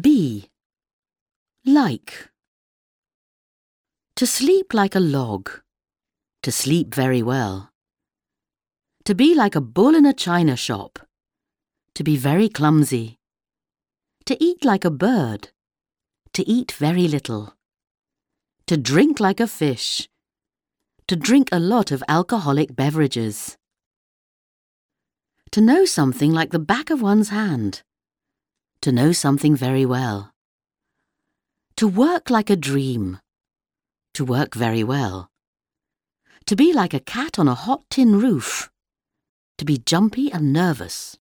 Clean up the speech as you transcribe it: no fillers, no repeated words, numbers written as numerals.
Be. Like. To sleep like a log. To sleep very well. To be like a bull in a china shop. To be very clumsy. To eat like a bird. To eat very little. To drink like a fish. To drink a lot of alcoholic beverages. To know something like the back of one's hand. To know something very well. To work like a dream. To work very well. To be like a cat on a hot tin roof. To be jumpy and nervous.